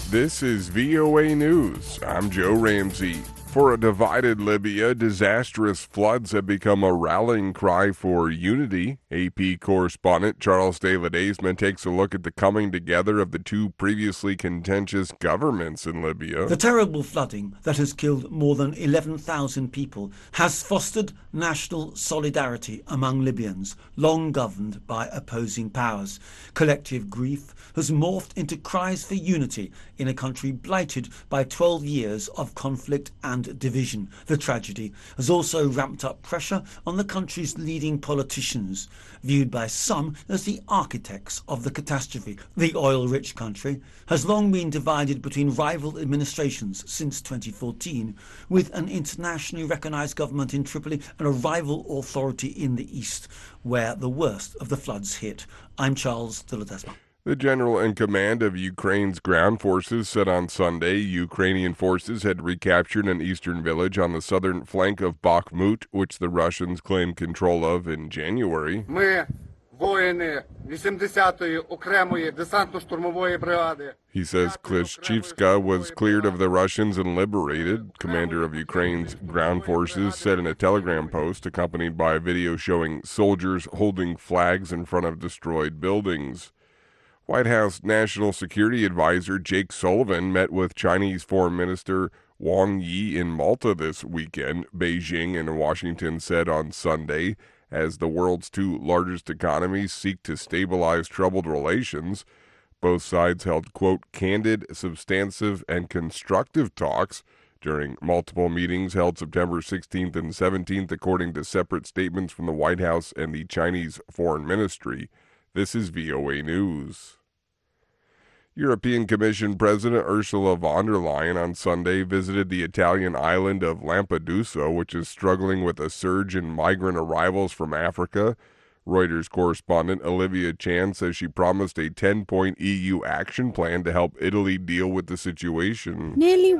This is VOA News. I'm Joe Ramsey. For a divided Libya, disastrous floods have become a rallying cry for unity. AP correspondent Charles de Ledesma takes a look at the coming together of the two previously contentious governments in Libya. The terrible flooding that has killed more than 11,000 people has fostered national solidarity among Libyans, long governed by opposing powers. Collective grief has morphed into cries for unity in a country blighted by 12 years of conflict and division. The tragedy has also ramped up pressure on the country's leading politicians, viewed by some as the architects of the catastrophe. The oil-rich country has long been divided between rival administrations since 2014, with an internationally recognised government in Tripoli and a rival authority in the east, where the worst of the floods hit. I'm Charles de Ledesma. The general in command of Ukraine's ground forces said on Sunday Ukrainian forces had recaptured an eastern village on the southern flank of Bakhmut, which the Russians claimed control of in January. He says Klishchivka was cleared of the Russians and liberated. Commander of Ukraine's ground forces said in a telegram post accompanied by a video showing soldiers holding flags in front of destroyed buildings. White House National Security Advisor Jake Sullivan met with Chinese Foreign Minister Wang Yi in Malta this weekend, Beijing and Washington said on Sunday, as the world's two largest economies seek to stabilize troubled relations. Both sides held, quote, candid, substantive, and constructive talks during multiple meetings held September 16th and 17th, according to separate statements from the White House and the Chinese Foreign Ministry. This is VOA News. European Commission President Ursula von der Leyen on Sunday visited the Italian island of Lampedusa, which is struggling with a surge in migrant arrivals from Africa. Reuters correspondent Olivia Chan says she promised a 10-point EU action plan to help Italy deal with the situation. Nearly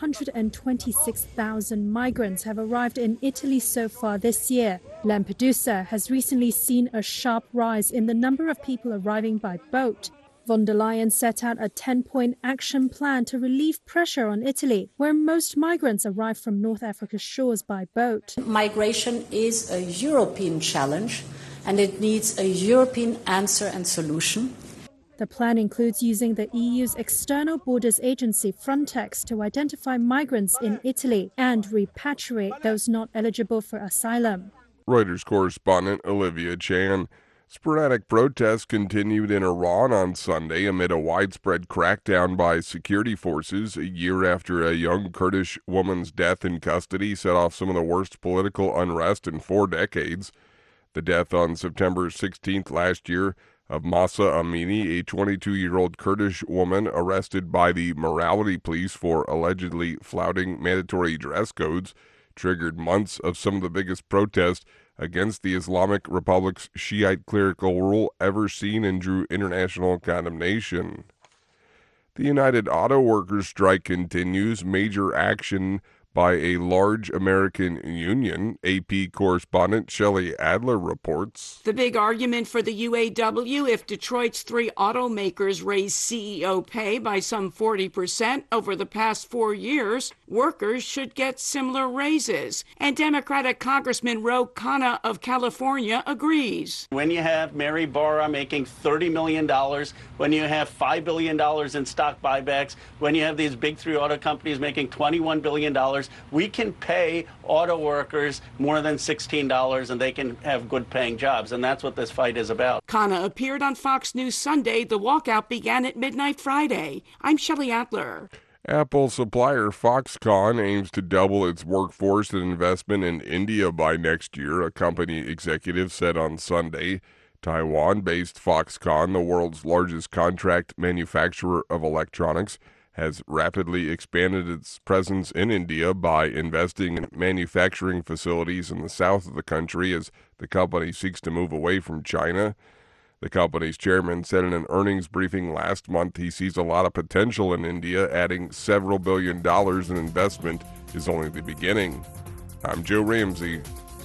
126,000 migrants have arrived in Italy so far this year. Lampedusa has recently seen a sharp rise in the number of people arriving by boat. Von der Leyen set out a 10-point action plan to relieve pressure on Italy, where most migrants arrive from North Africa's shores by boat. Migration is a European challenge, and it needs a European answer and solution. The plan includes using the EU's external borders agency Frontex to identify migrants in Italy and repatriate those not eligible for asylum. Reuters correspondent Olivia Chan. Sporadic protests continued in Iran on Sunday amid a widespread crackdown by security forces a year after a young Kurdish woman's death in custody set off some of the worst political unrest in 4 decades. The death on September 16th last year of Mahsa Amini, a 22-year-old Kurdish woman arrested by the morality police for allegedly flouting mandatory dress codes, triggered months of some of the biggest protests against the Islamic Republic's Shiite clerical rule ever seen and drew international condemnation. The United Auto Workers strike continues. Major action by a large American union. AP correspondent Shelley Adler reports. The big argument for the UAW: if Detroit's 3 automakers raise CEO pay by some 40% over the past 4 years, workers should get similar raises. And Democratic Congressman Ro Khanna of California agrees. When you have Mary Barra making $30 million, when you have $5 billion in stock buybacks, when you have these big 3 auto companies making $21 billion, we can pay auto workers more than $16 and they can have good paying jobs. And that's what this fight is about. Khanna appeared on Fox News Sunday. The walkout began at midnight Friday. I'm Shelley Adler. Apple supplier Foxconn aims to double its workforce and investment in India by next year, a company executive said on Sunday. Taiwan-based Foxconn, the world's largest contract manufacturer of electronics, has rapidly expanded its presence in India by investing in manufacturing facilities in the south of the country as the company seeks to move away from China. The company's chairman said in an earnings briefing last month he sees a lot of potential in India. Adding several $billions in investment is only the beginning. I'm Joe Ramsey.